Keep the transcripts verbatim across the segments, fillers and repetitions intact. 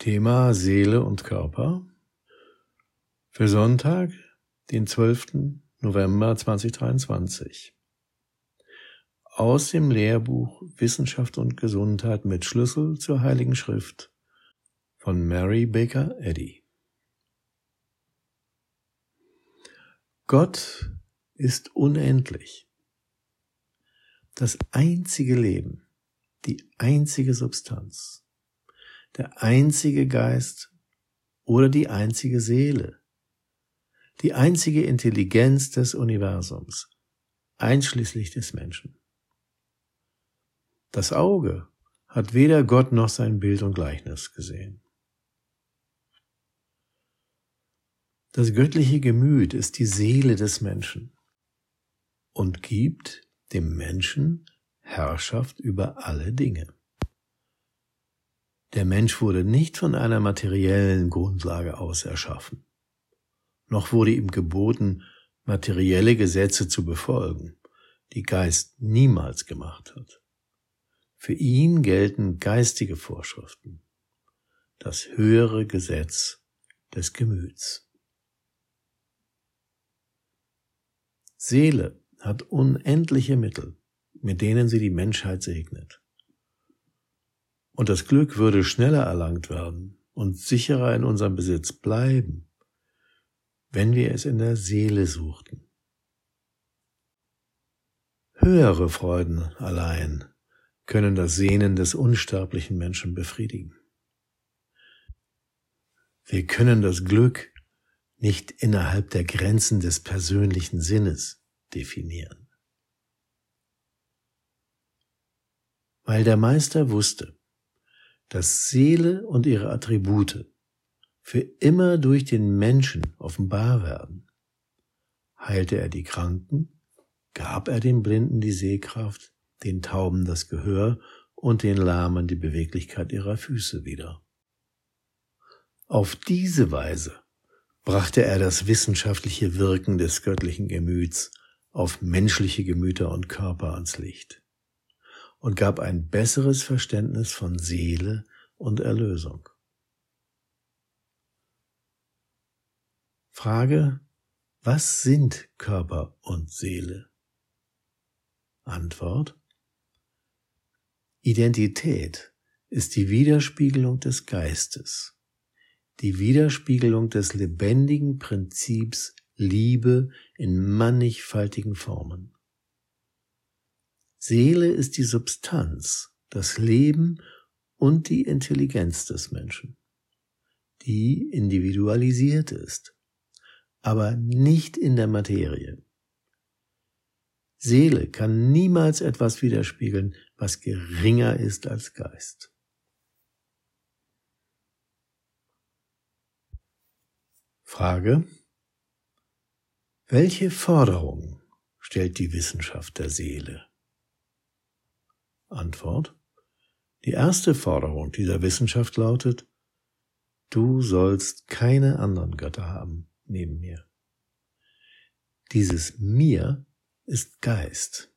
Thema Seele und Körper für Sonntag, den zwölften November zweitausenddreiundzwanzig. Aus dem Lehrbuch Wissenschaft und Gesundheit mit Schlüssel zur Heiligen Schrift von Mary Baker Eddy. Gott ist unendlich. Das einzige Leben, die einzige Substanz, der einzige Geist oder die einzige Seele, die einzige Intelligenz des Universums, einschließlich des Menschen. Das Auge hat weder Gott noch sein Bild und Gleichnis gesehen. Das göttliche Gemüt ist die Seele des Menschen und gibt dem Menschen Herrschaft über alle Dinge. Der Mensch wurde nicht von einer materiellen Grundlage aus erschaffen, noch wurde ihm geboten, materielle Gesetze zu befolgen, die Geist niemals gemacht hat. Für ihn gelten geistige Vorschriften, das höhere Gesetz des Gemüts. Seele hat unendliche Mittel, mit denen sie die Menschheit segnet. Und das Glück würde schneller erlangt werden und sicherer in unserem Besitz bleiben, wenn wir es in der Seele suchten. Höhere Freuden allein können das Sehnen des unsterblichen Menschen befriedigen. Wir können das Glück nicht innerhalb der Grenzen des persönlichen Sinnes definieren. Weil der Meister wusste, dass Seele und ihre Attribute für immer durch den Menschen offenbar werden, heilte er die Kranken, gab er den Blinden die Sehkraft, den Tauben das Gehör und den Lahmen die Beweglichkeit ihrer Füße wieder. Auf diese Weise brachte er das wissenschaftliche Wirken des göttlichen Gemüts auf menschliche Gemüter und Körper ans Licht und gab ein besseres Verständnis von Seele und Erlösung. Frage: Was sind Körper und Seele? Antwort: Identität ist die Widerspiegelung des Geistes, die Widerspiegelung des lebendigen Prinzips Liebe in mannigfaltigen Formen. Seele ist die Substanz, das Leben und die Intelligenz des Menschen, die individualisiert ist, aber nicht in der Materie. Seele kann niemals etwas widerspiegeln, was geringer ist als Geist. Frage: Welche Forderung stellt die Wissenschaft der Seele? Antwort: Die erste Forderung dieser Wissenschaft lautet: Du sollst keine anderen Götter haben neben mir. Dieses Mir ist Geist.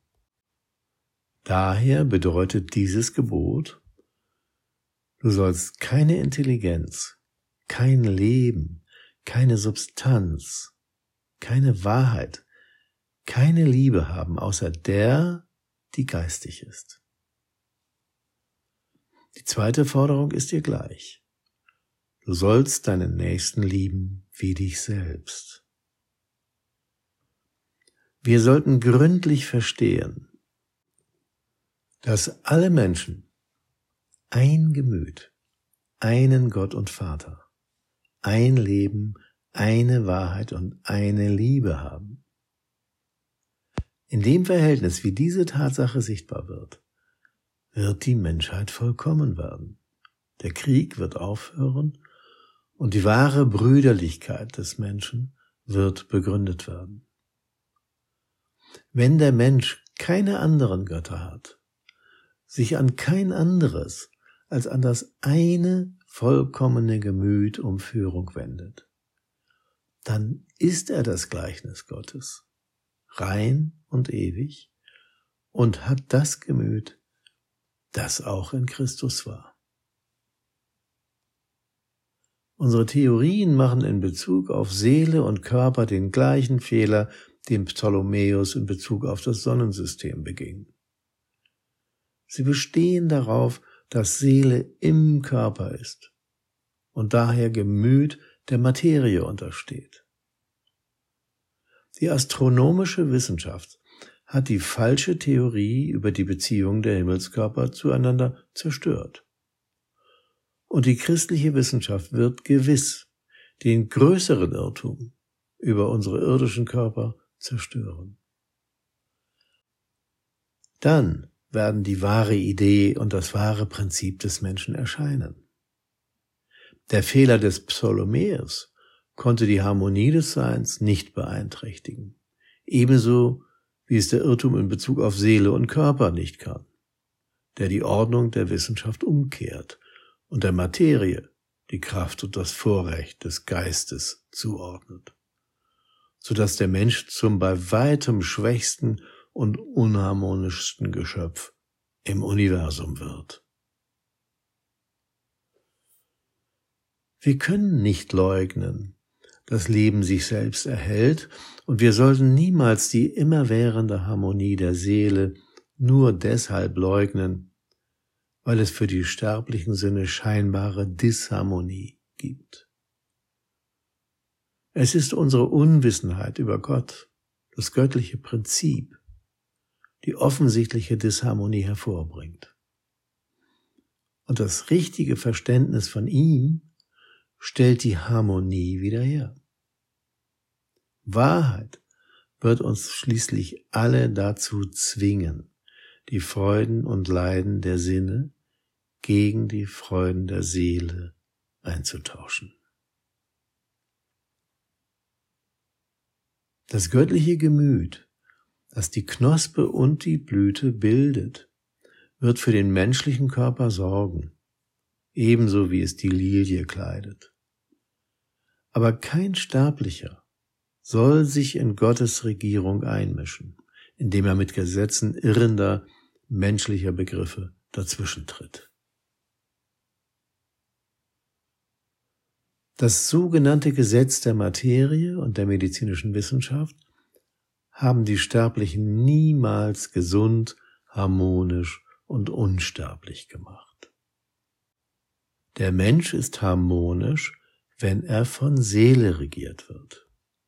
Daher bedeutet dieses Gebot: Du sollst keine Intelligenz, kein Leben, keine Substanz, keine Wahrheit, keine Liebe haben, außer der, die geistig ist. Die zweite Forderung ist ihr gleich. Du sollst deinen Nächsten lieben wie dich selbst. Wir sollten gründlich verstehen, dass alle Menschen ein Gemüt, einen Gott und Vater, ein Leben, eine Wahrheit und eine Liebe haben. In dem Verhältnis, wie diese Tatsache sichtbar wird, wird die Menschheit vollkommen werden. Der Krieg wird aufhören und die wahre Brüderlichkeit des Menschen wird begründet werden. Wenn der Mensch keine anderen Götter hat, sich an kein anderes als an das eine vollkommene Gemüt um Führung wendet, dann ist er das Gleichnis Gottes, rein und ewig, und hat das Gemüt, das auch in Christus war. Unsere Theorien machen in Bezug auf Seele und Körper den gleichen Fehler, den Ptolemäus in Bezug auf das Sonnensystem beging. Sie bestehen darauf, dass Seele im Körper ist und daher Gemüt der Materie untersteht. Die astronomische Wissenschaft hat die falsche Theorie über die Beziehung der Himmelskörper zueinander zerstört. Und die christliche Wissenschaft wird gewiss den größeren Irrtum über unsere irdischen Körper zerstören. Dann werden die wahre Idee und das wahre Prinzip des Menschen erscheinen. Der Fehler des Ptolemäus konnte die Harmonie des Seins nicht beeinträchtigen, ebenso wie es der Irrtum in Bezug auf Seele und Körper nicht kann, der die Ordnung der Wissenschaft umkehrt und der Materie die Kraft und das Vorrecht des Geistes zuordnet, sodass der Mensch zum bei weitem schwächsten und unharmonischsten Geschöpf im Universum wird. Wir können nicht leugnen, dass Leben sich selbst erhält, und wir sollten niemals die immerwährende Harmonie der Seele nur deshalb leugnen, weil es für die sterblichen Sinne scheinbare Disharmonie gibt. Es ist unsere Unwissenheit über Gott, das göttliche Prinzip, die offensichtliche Disharmonie hervorbringt. Und das richtige Verständnis von ihm stellt die Harmonie wieder her. Wahrheit wird uns schließlich alle dazu zwingen, die Freuden und Leiden der Sinne gegen die Freuden der Seele einzutauschen. Das göttliche Gemüt, das die Knospe und die Blüte bildet, wird für den menschlichen Körper sorgen, ebenso wie es die Lilie kleidet. Aber kein Sterblicher soll sich in Gottes Regierung einmischen, indem er mit Gesetzen irrender, menschlicher Begriffe dazwischentritt. Das sogenannte Gesetz der Materie und der medizinischen Wissenschaft haben die Sterblichen niemals gesund, harmonisch und unsterblich gemacht. Der Mensch ist harmonisch, wenn er von Seele regiert wird.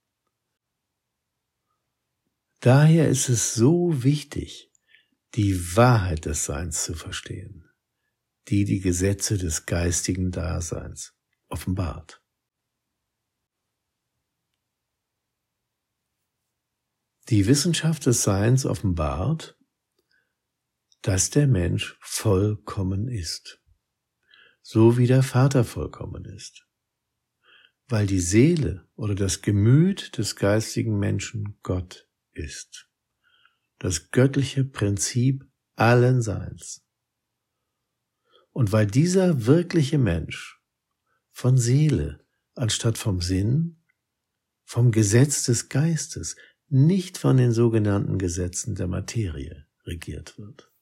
Daher ist es so wichtig, die Wahrheit des Seins zu verstehen, die die Gesetze des geistigen Daseins offenbart. Die Wissenschaft des Seins offenbart, dass der Mensch vollkommen ist, so wie der Vater vollkommen ist, weil die Seele oder das Gemüt des geistigen Menschen Gott ist, das göttliche Prinzip allen Seins. Und weil dieser wirkliche Mensch von Seele anstatt vom Sinn, vom Gesetz des Geistes, nicht von den sogenannten Gesetzen der Materie regiert wird.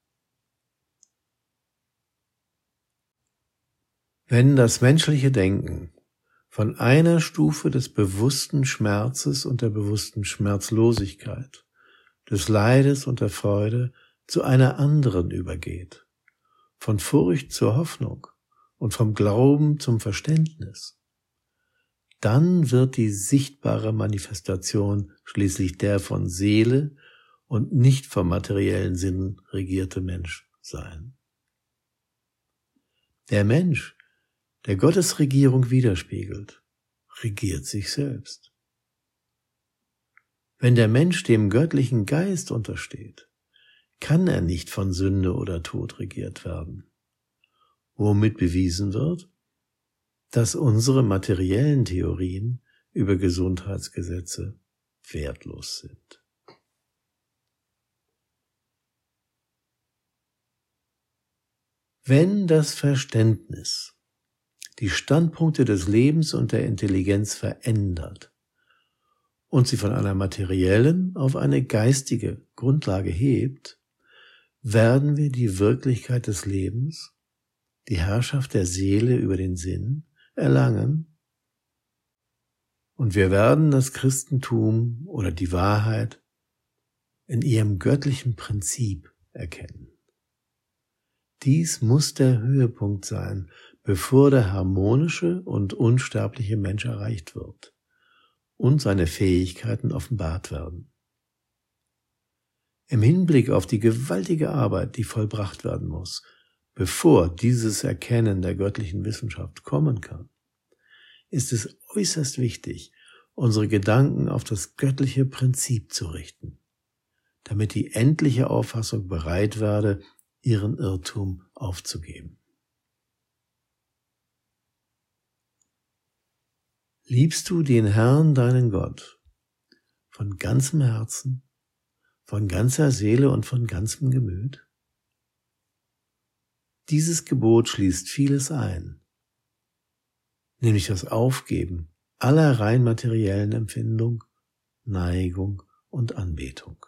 Wenn das menschliche Denken von einer Stufe des bewussten Schmerzes und der bewussten Schmerzlosigkeit, des Leides und der Freude zu einer anderen übergeht, von Furcht zur Hoffnung und vom Glauben zum Verständnis, dann wird die sichtbare Manifestation schließlich der von Seele und nicht vom materiellen Sinn regierte Mensch sein. Der Mensch, der Gottes Regierung widerspiegelt, regiert sich selbst. Wenn der Mensch dem göttlichen Geist untersteht, kann er nicht von Sünde oder Tod regiert werden, womit bewiesen wird, dass unsere materiellen Theorien über Gesundheitsgesetze wertlos sind. Wenn das Verständnis die Standpunkte des Lebens und der Intelligenz verändert und sie von einer materiellen auf eine geistige Grundlage hebt, werden wir die Wirklichkeit des Lebens, die Herrschaft der Seele über den Sinn, erlangen und wir werden das Christentum oder die Wahrheit in ihrem göttlichen Prinzip erkennen. Dies muss der Höhepunkt sein, bevor der harmonische und unsterbliche Mensch erreicht wird und seine Fähigkeiten offenbart werden. Im Hinblick auf die gewaltige Arbeit, die vollbracht werden muss, bevor dieses Erkennen der göttlichen Wissenschaft kommen kann, ist es äußerst wichtig, unsere Gedanken auf das göttliche Prinzip zu richten, damit die endliche Auffassung bereit werde, ihren Irrtum aufzugeben. Liebst du den Herrn, deinen Gott, von ganzem Herzen, von ganzer Seele und von ganzem Gemüt? Dieses Gebot schließt vieles ein, nämlich das Aufgeben aller rein materiellen Empfindung, Neigung und Anbetung.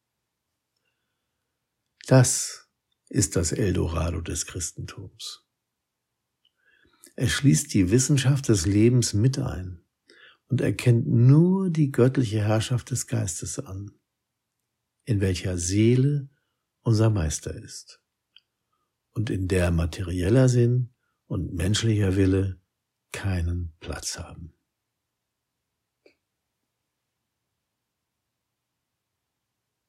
Das ist das Eldorado des Christentums. Es schließt die Wissenschaft des Lebens mit ein und erkennt nur die göttliche Herrschaft des Geistes an, in welcher Seele unser Meister ist und in der materieller Sinn und menschlicher Wille keinen Platz haben.